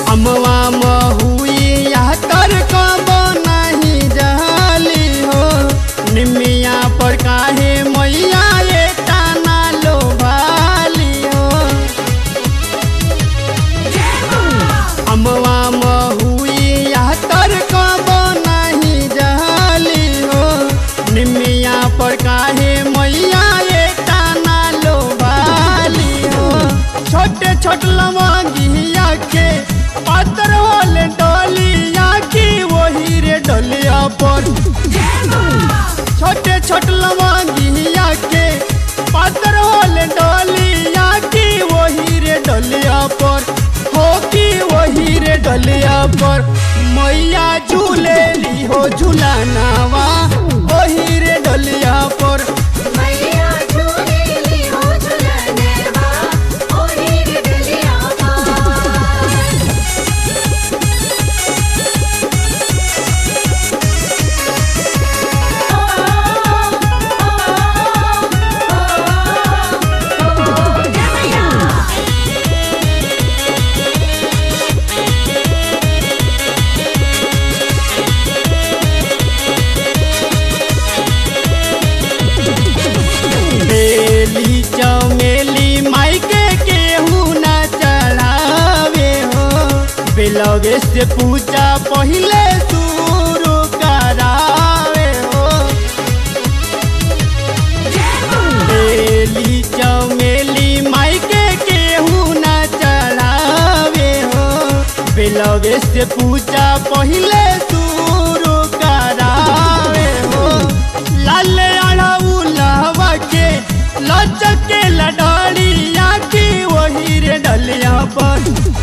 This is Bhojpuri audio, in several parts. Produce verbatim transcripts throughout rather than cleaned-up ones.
अमवा महुइया तर कबो नहीं जली हो निमिया पर काहे मैया ये ताना लो भाली हो। अमवा महुइया तर कबो नहीं जली हो निमिया पर काहे मैया ये ताना लो भाली हो। छोटे छोट लवंगिया के पातर होले डोलिया की वही रे डोलिया पर छोटे छोट लवंगिया के पातर होले डोलिया की वही रे डोलिया पर हो की वही रे डोलिया पर मैया झूले ली हो झूलानावा वही रे डोलिया पर। चमेली मायके केहू न चढ़ावे हो बेलगे से पूजा पहले शुरू करावे हो। बेली चमेली मायके केहू न चढ़ावे हो बेलगे से पूजा पहले शुरू करावे हो। लाल अड़ाउलवा के लचके लडलिया की वही रे डलिया पर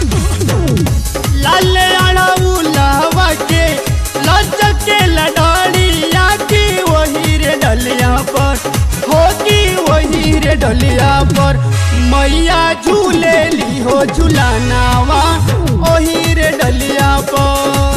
लाल अड़ाउलवा के लचके लडलिया की वही रे डलिया पर हो की वही रे डलिया पर मैया झूले ली हो झूलानावा वही रे डलिया पर।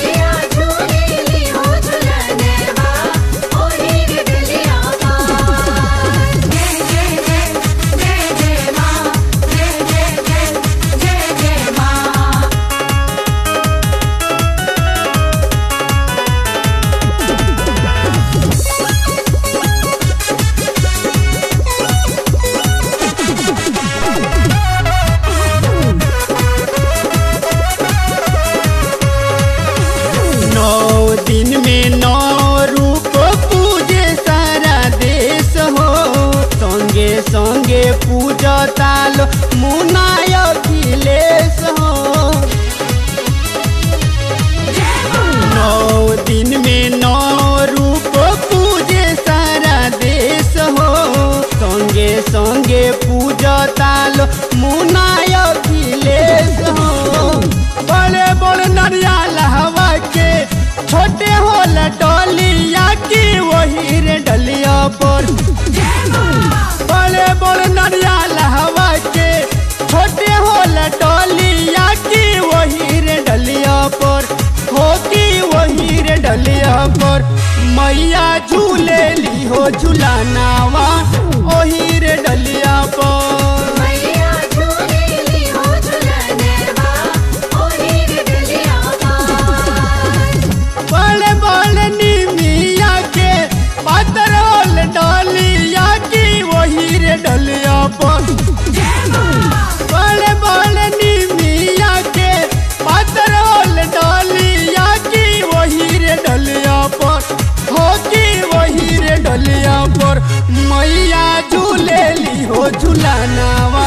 दिन में नौ रूप पूजे सारा देश हो संगे संगे पूजा ताल मुनाय अखिलेश हो। नौ दिन में नौ रूप पूजे सारा देश हो संगे संगे पूजा ताल मुनाय अखिलेश हो। बड़े बड़े नरियल हवा के छोटे होल डोलिया की वही रे डलिया पर बड़े बड़े नरियल हवा के छोटे होल डोलिया की वही रे डलिया पर हो की वही रे डलिया पर मैया झूले ली हो झूलानावा वही रे डलिया पर। डलिया की वही रे डलिया पर बड़े बड़े निमिया के पातर होल डलिया की वही रे डलिया पर हो की वही रे डलिया पर मैया झूले ली हो झूलानावा